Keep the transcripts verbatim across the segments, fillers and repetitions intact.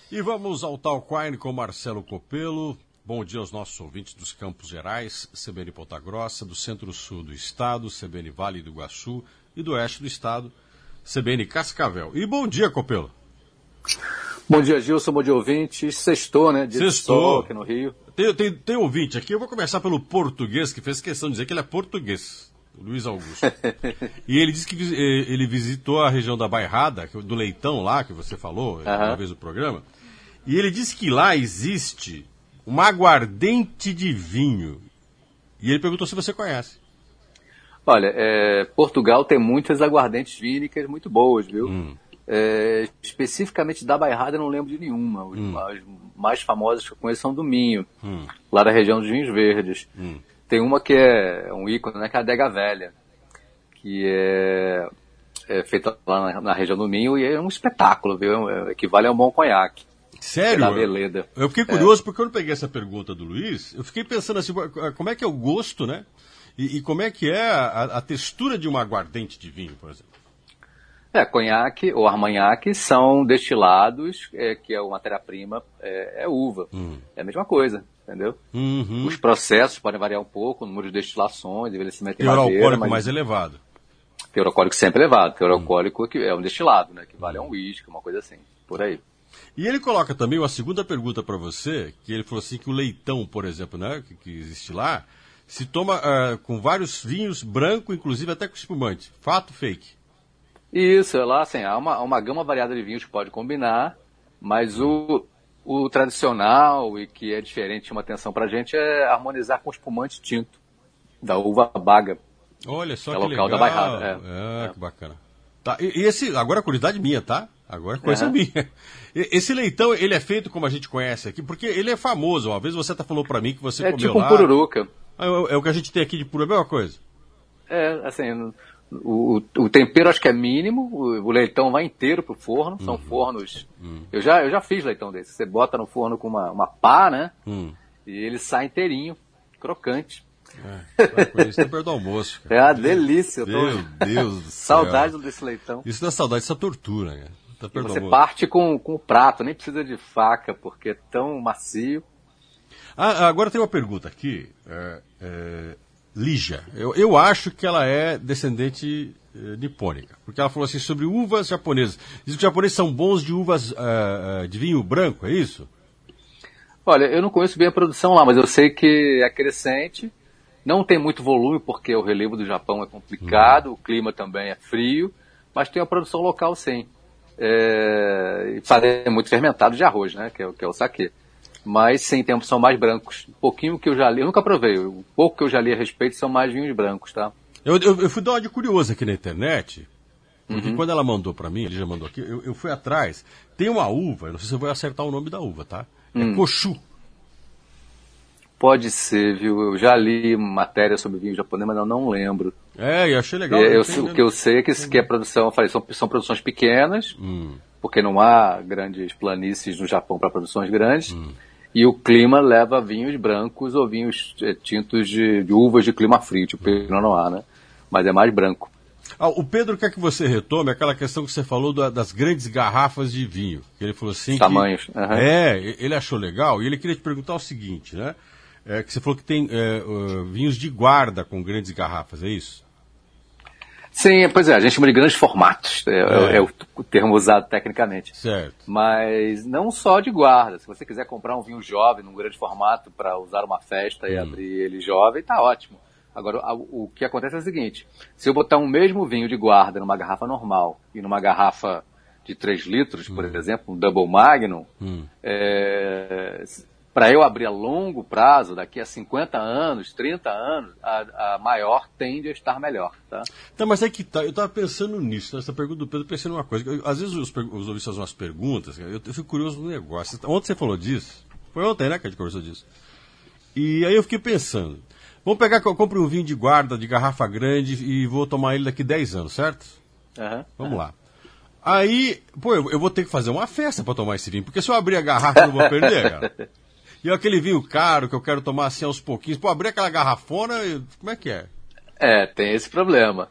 E vamos ao Talk Wine com Marcelo Copelo. Bom dia aos nossos ouvintes dos Campos Gerais, C B N Ponta Grossa, do Centro-Sul do Estado, C B N Vale do Iguaçu e do Oeste do Estado, C B N Cascavel. E bom dia, Copelo. Bom dia, Gilson, bom dia, ouvintes. Sextou, né? Dia Sextou. De sol aqui no Rio. Tem, tem, tem ouvinte aqui, eu vou começar pelo português, que fez questão de dizer que ele é português, o Luiz Augusto. E ele disse que ele visitou a região da Bairrada, do Leitão lá, que você falou uhum. uma vez no programa, e ele disse que lá existe uma aguardente de vinho. E ele perguntou se você conhece. Olha, é, Portugal tem muitas aguardentes vínicas muito boas, viu? Hum. É, especificamente da Bairrada eu não lembro de nenhuma. Hum. As mais famosas que eu conheço são do Minho, hum. lá da região dos vinhos verdes. Hum. Tem uma que é um ícone, né, que é a Adega Velha, que é, é feita lá na, na região do Minho e é um espetáculo, viu? É, equivale a um bom conhaque. Sério? Da Veleda. Eu fiquei curioso é. porque quando eu peguei essa pergunta do Luiz, eu fiquei pensando assim, como é que é o gosto, né? E, e como é que é a, a textura de uma aguardente de vinho, por exemplo? É, conhaque ou armanhaque são destilados, é, que é a matéria-prima, é, é uva. Hum. É a mesma coisa, entendeu? Uhum. Os processos podem variar um pouco, o número de destilações, envelhecimento em teor madeira. alcoólico mas... mais elevado. Teor alcoólico sempre elevado. Teor alcoólico hum. é um destilado, né? Que vale a um uísque, uma coisa assim, por aí. E ele coloca também uma segunda pergunta para você, que ele falou assim que o leitão, por exemplo, né, que, que existe lá, se toma uh, com vários vinhos branco, inclusive até com espumante. Fato, fake? Isso, lá assim, há uma, uma gama variada de vinhos que pode combinar, mas o, o tradicional e que é diferente, chama atenção pra gente, é harmonizar com espumante tinto, da uva baga. Olha só que, que é local legal. Da Bairrada. É, é, é. Que bacana. Tá, e, e esse, agora curiosidade minha, tá? Agora coisa uhum. minha. Esse leitão, ele é feito como a gente conhece aqui, porque ele é famoso. Uma vez você até falou pra mim que você é comeu tipo lá. Um pururuca. É, é o que a gente tem aqui de puro, é a mesma coisa? É, assim, o, o tempero acho que é mínimo, o, o leitão vai inteiro pro forno, são uhum. fornos... Uhum. Eu, já, eu já fiz leitão desse. Você bota no forno com uma, uma pá, né? Uhum. E ele sai inteirinho, crocante. É, com isso tem perto do almoço. Cara. É uma delícia. Eu tô... Meu Deus do céu. Saudade desse leitão. Isso não é saudade, isso é tortura, cara. Tá perto você do parte com, com o prato, nem precisa de faca, porque é tão macio. Ah, agora tem uma pergunta aqui. É, é, Lígia, eu, eu acho que ela é descendente é, nipônica, porque ela falou assim sobre uvas japonesas. Diz que os japoneses são bons de uvas é, de vinho branco, é isso? Olha, eu não conheço bem a produção lá, mas eu sei que é crescente. Não tem muito volume, porque o relevo do Japão é complicado, hum. o clima também é frio, mas tem a produção local, sim. É, e fazem muito fermentado de arroz, né, que é, que é o saquê. Mas, sim, tem, são mais brancos. Um pouquinho que eu já li, eu nunca provei, o pouco que eu já li a respeito são mais vinhos brancos, tá? Eu, eu, eu fui dar uma de curioso aqui na internet, porque uhum. quando ela mandou pra mim, ele já mandou aqui, eu, eu fui atrás, tem uma uva, eu não sei se eu vou acertar o nome da uva, tá? É hum. Koshu. Pode ser, viu? Eu já li matéria sobre vinho japonês, mas eu não lembro. É, eu achei legal. É, eu, o que eu sei é que, que a produção, eu falei, são, são produções pequenas, hum. porque não há grandes planícies no Japão para produções grandes, hum. e o clima leva vinhos brancos ou vinhos é, tintos de, de uvas de clima frio, tipo Pinot Noir, né? Mas é mais branco. Ah, o Pedro quer que você retome aquela questão que você falou da, das grandes garrafas de vinho. Ele falou assim Os tamanhos. Que, uhum. É, ele achou legal e ele queria te perguntar o seguinte, né? É, que você falou que tem é, uh, vinhos de guarda com grandes garrafas, é isso? Sim, pois é, a gente chama de grandes formatos, é, é. é o termo usado tecnicamente. Certo. Mas não só de guarda, se você quiser comprar um vinho jovem num grande formato para usar uma festa hum. e abrir ele jovem, tá ótimo. Agora, o que acontece é o seguinte, se eu botar um mesmo vinho de guarda numa garrafa normal e numa garrafa de três litros, hum. por exemplo, um Double Magnum, hum. é, para eu abrir a longo prazo, daqui a cinquenta anos, trinta anos, a, a maior tende a estar melhor, tá? Tá, mas é que tá, eu estava pensando nisso, nessa pergunta do Pedro, pensando em uma coisa. Eu, às vezes os, os ouvintes fazem umas perguntas, eu, eu fico curioso no negócio. Ontem você falou disso, foi ontem, né, que a gente conversou disso. E aí eu fiquei pensando, vamos pegar que eu compre um vinho de guarda, de garrafa grande, e vou tomar ele daqui dez anos, certo? Uhum, vamos uhum. lá. Aí, pô, eu, eu vou ter que fazer uma festa para tomar esse vinho, porque se eu abrir a garrafa eu não vou perder, cara. E aquele vinho caro que eu quero tomar assim aos pouquinhos, pô, abrir aquela garrafona, como é que é? É, tem esse problema.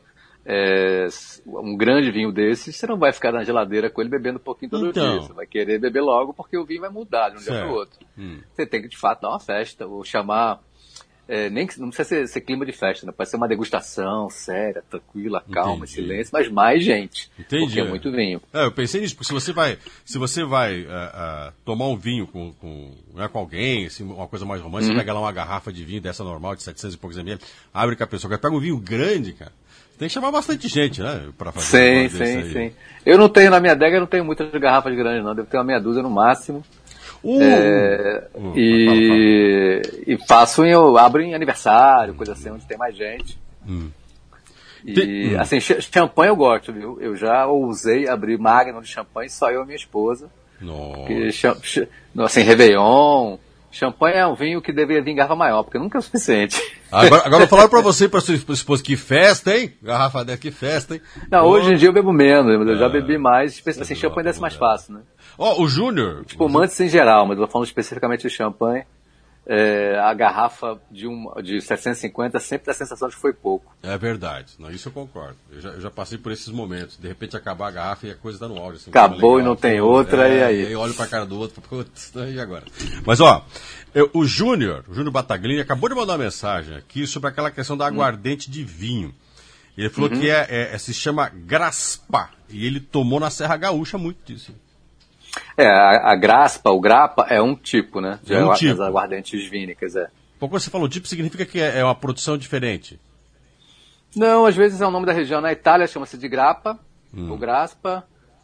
é, um grande vinho desses, você não vai ficar na geladeira com ele bebendo um pouquinho todo então... dia. Você vai querer beber logo porque o vinho vai mudar de um certo. dia para o outro. Hum. Você tem que, de fato, dar uma festa, ou chamar... É, nem que, não precisa ser, ser clima de festa, né? Pode ser uma degustação séria, tranquila, calma, Entendi. silêncio, mas mais gente. Entendi. Porque é muito vinho. É, eu pensei nisso, porque se você vai, se você vai uh, uh, tomar um vinho com, com, né, com alguém, assim, uma coisa mais romântica, uhum. Você pega lá uma garrafa de vinho dessa normal, de setecentos e poucos mililitros, abre com a pessoa, pega um vinho grande, cara. Tem que chamar bastante gente, né? Pra fazer sim, sim, sim. Eu não tenho, na minha adega, eu não tenho muitas garrafas grandes, não. Devo ter uma meia dúzia no máximo. Uh, é, uh, e, fala, fala. e faço, em, eu abro em aniversário, coisa assim, onde tem mais gente. Hum. E, tem, hum. assim, champanhe eu gosto, viu? Eu já ousei abrir Magnum de champanhe, só eu e minha esposa. Nossa. Que, assim, Réveillon. Champanhe é um vinho que deveria vir em garrafa maior, porque nunca é o suficiente. Agora, agora eu falar pra você e pra sua esposa, que festa, hein? Garrafa dessa, que festa, hein? Não, oh. Hoje em dia eu bebo menos, eu ah, já bebi mais, assim, champanhe desce mais fácil, né? Ó, oh, o Júnior... Espumantes em geral, mas eu tô falando especificamente de champanhe. É, a garrafa de, um, de setecentos e cinquenta sempre dá a sensação de que foi pouco. É verdade, não, isso eu concordo. Eu já, eu já passei por esses momentos. De repente acabar a garrafa e a coisa tá no áudio. Assim, acabou legal, e não tem pô, outra, é, e aí? E aí olho pra cara do outro, putz, e agora? Mas ó, eu, o Júnior, o Júnior Bataglini, acabou de mandar uma mensagem aqui sobre aquela questão da aguardente hum. de vinho. Ele falou uhum. que é, é, é, se chama Graspa, e ele tomou na Serra Gaúcha muito disso. É, a, a graspa, o grapa, é um tipo, né? De é um tipo. As aguardentes vínicas, é. Quando você falou tipo, significa que é, é uma produção diferente? Não, às vezes é o nome da região. Na Itália chama-se de grappa, hum. ou graspa.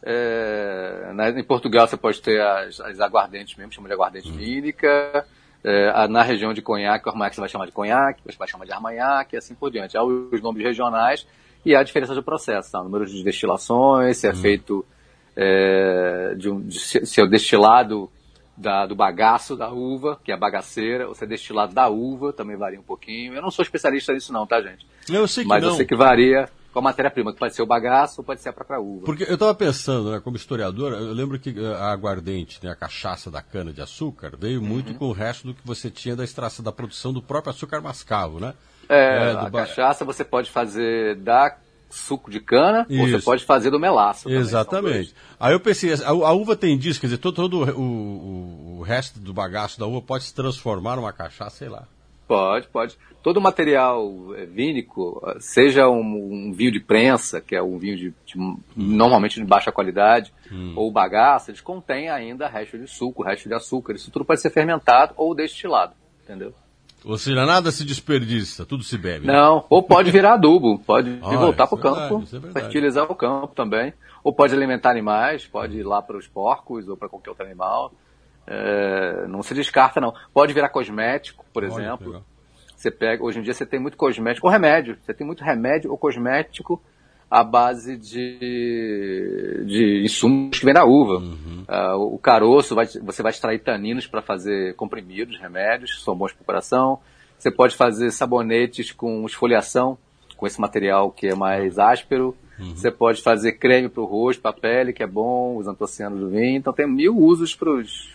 É, na, em Portugal você pode ter as, as aguardentes mesmo, chama de aguardente hum. vínica. É, na região de conhaque, o armagnac você vai chamar de conhaque, você vai chamar de armagnac e assim por diante. Há os nomes regionais e há a diferença do processo, tá? O número de destilações, se é hum. feito... É, de um, de, se é o destilado da, do bagaço da uva, que é a bagaceira, ou se é destilado da uva, também varia um pouquinho. Eu não sou especialista nisso não, tá, gente? Eu sei que Mas não. eu sei que varia com a matéria-prima, que pode ser o bagaço ou pode ser a própria uva. Porque eu estava pensando, né, como historiador, eu lembro que a aguardente, né, a cachaça da cana-de-açúcar, veio muito uhum. com o resto do que você tinha da extração, da produção do próprio açúcar mascavo, né? É, é a ba... cachaça você pode fazer da suco de cana, Isso. ou você pode fazer do melaço. Exatamente. Aí eu pensei, a, a uva tem disso, quer dizer, todo, todo o, o, o resto do bagaço da uva pode se transformar numa cachaça, sei lá. Pode, pode. Todo o material vínico, seja um, um vinho de prensa, que é um vinho de, de hum. normalmente de baixa qualidade, hum. ou bagaço, eles contêm ainda resto de suco, resto de açúcar. Isso tudo pode ser fermentado ou destilado, entendeu? Ou seja, nada se desperdiça, tudo se bebe. Não, ou pode virar adubo, pode ah, voltar para o campo, é fertilizar o campo também. Ou pode alimentar animais, pode ir lá para os porcos ou para qualquer outro animal. É, não se descarta, não. Pode virar cosmético, por Olha, exemplo. Legal. Você pega, hoje em dia você tem muito cosmético, ou remédio. Você tem muito remédio ou cosmético à base de, de insumos que vem da uva. Uhum. Uh, o caroço, vai, você vai extrair taninos para fazer comprimidos, remédios, que são bons para o coração. Você pode fazer sabonetes com esfoliação, com esse material que é mais áspero. Uhum. Você pode fazer creme para o rosto, para a pele, que é bom, os antocianos do vinho. Então tem mil usos para os...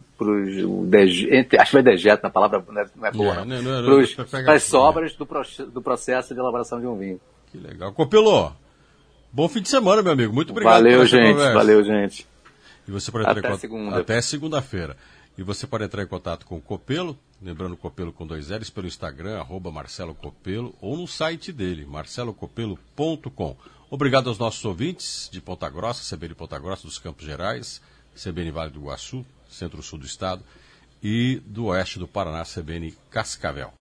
acho que é dejeto, a palavra não é, não é boa, não. Não, não, não para as sobras do, do processo de elaboração de um vinho. Que legal. Copelo, bom fim de semana, meu amigo. Muito obrigado. Valeu, gente. Valeu, gente. E você pode entrar Até em cont... segunda. Até segunda-feira. E você pode entrar em contato com o Copelo, lembrando Copelo com dois L's, pelo Instagram, arroba Marcelo Copelo, ou no site dele, marcelo copelo ponto com. Obrigado aos nossos ouvintes de Ponta Grossa, C B N Ponta Grossa, dos Campos Gerais, C B N Vale do Iguaçu, Centro-Sul do Estado, e do Oeste do Paraná, C B N Cascavel.